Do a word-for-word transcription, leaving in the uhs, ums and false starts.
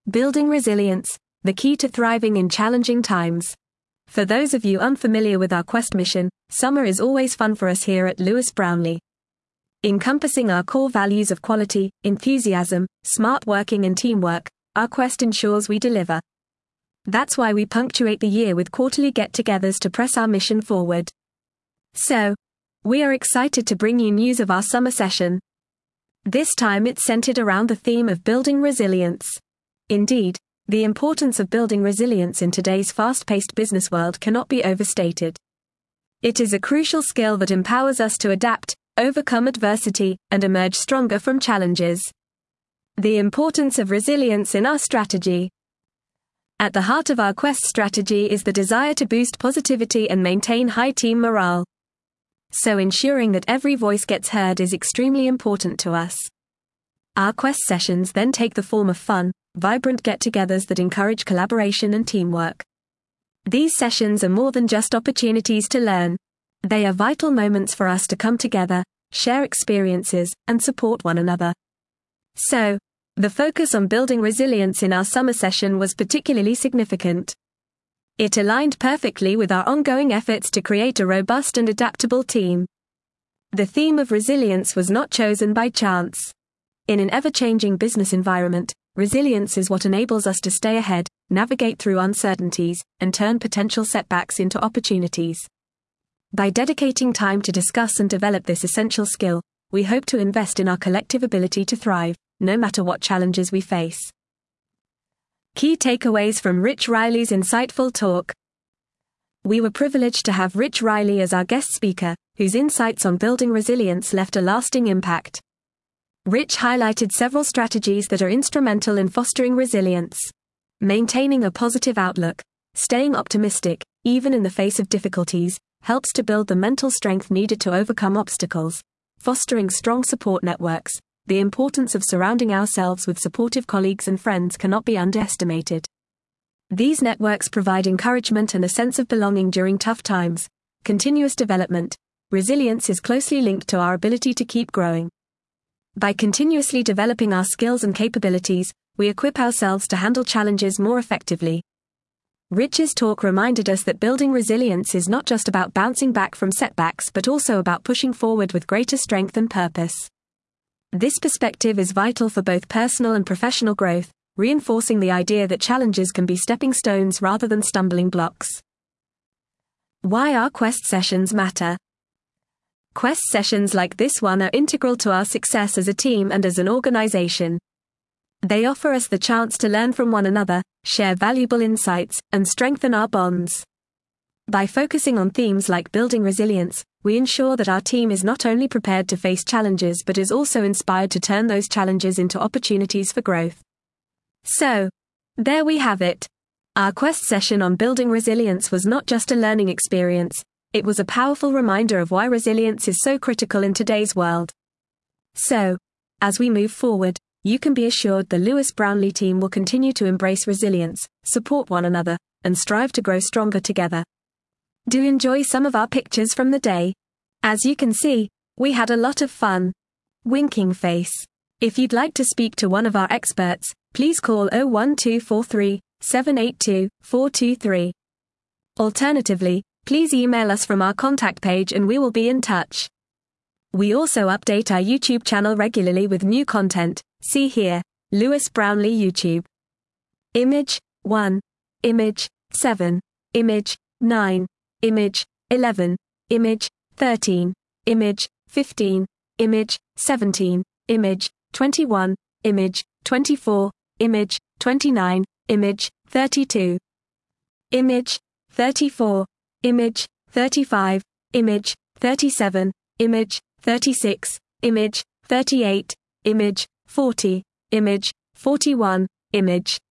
Building resilience, the key to thriving in challenging times. For those of you unfamiliar with our Quest mission, summer is always fun for us here at Lewis Brownlee. Encompassing our core values of quality, enthusiasm, smart working and teamwork, our Quest ensures we deliver. That's why we punctuate the year with quarterly get-togethers to press our mission forward. So, we are excited to bring you news of our summer session. This time it's centered around the theme of building resilience. Indeed, the importance of building resilience in today's fast-paced business world cannot be overstated. It is a crucial skill that empowers us to adapt, overcome adversity, and emerge stronger from challenges. The importance of resilience in our strategy. At the heart of our Quest strategy is the desire to boost positivity and maintain high team morale. So ensuring that every voice gets heard is extremely important to us. Our Quest sessions then take the form of fun, vibrant get-togethers that encourage collaboration and teamwork. These sessions are more than just opportunities to learn. They are vital moments for us to come together, share experiences, and support one another. So, the focus on building resilience in our summer session was particularly significant. It aligned perfectly with our ongoing efforts to create a robust and adaptable team. The theme of resilience was not chosen by chance. In an ever-changing business environment, resilience is what enables us to stay ahead, navigate through uncertainties, and turn potential setbacks into opportunities. By dedicating time to discuss and develop this essential skill, we hope to invest in our collective ability to thrive, no matter what challenges we face. Key takeaways from Rich Riley's insightful talk. We were privileged to have Rich Riley as our guest speaker, whose insights on building resilience left a lasting impact. Rich highlighted several strategies that are instrumental in fostering resilience. Maintaining a positive outlook, staying optimistic, even in the face of difficulties, helps to build the mental strength needed to overcome obstacles. Fostering strong support networks, the importance of surrounding ourselves with supportive colleagues and friends cannot be underestimated. These networks provide encouragement and a sense of belonging during tough times. Continuous development, resilience is closely linked to our ability to keep growing. By continuously developing our skills and capabilities, we equip ourselves to handle challenges more effectively. Rich's talk reminded us that building resilience is not just about bouncing back from setbacks but also about pushing forward with greater strength and purpose. This perspective is vital for both personal and professional growth, reinforcing the idea that challenges can be stepping stones rather than stumbling blocks. Why our Quest sessions matter. Quest sessions like this one are integral to our success as a team and as an organization. They offer us the chance to learn from one another, share valuable insights, and strengthen our bonds. By focusing on themes like building resilience, we ensure that our team is not only prepared to face challenges but is also inspired to turn those challenges into opportunities for growth. So, there we have it. Our Quest session on building resilience was not just a learning experience, it was a powerful reminder of why resilience is so critical in today's world. So, as we move forward, you can be assured the Lewis Brownlee team will continue to embrace resilience, support one another, and strive to grow stronger together. Do enjoy some of our pictures from the day. As you can see, we had a lot of fun. Winking face. If you'd like to speak to one of our experts, please call oh one two four three, seven eight two, four two three. Alternatively, please email us from our contact page and we will be in touch. We also update our YouTube channel regularly with new content. See here, Lewis Brownlee YouTube. Image one, Image seven, Image nine, Image eleven, Image thirteen, Image fifteen, Image seventeen, Image twenty-one, Image twenty-four, Image twenty-nine, Image thirty-two, Image thirty-four, Image thirty-five, Image thirty-seven, Image thirty-six, Image thirty-eight, Image forty, Image forty-one, Image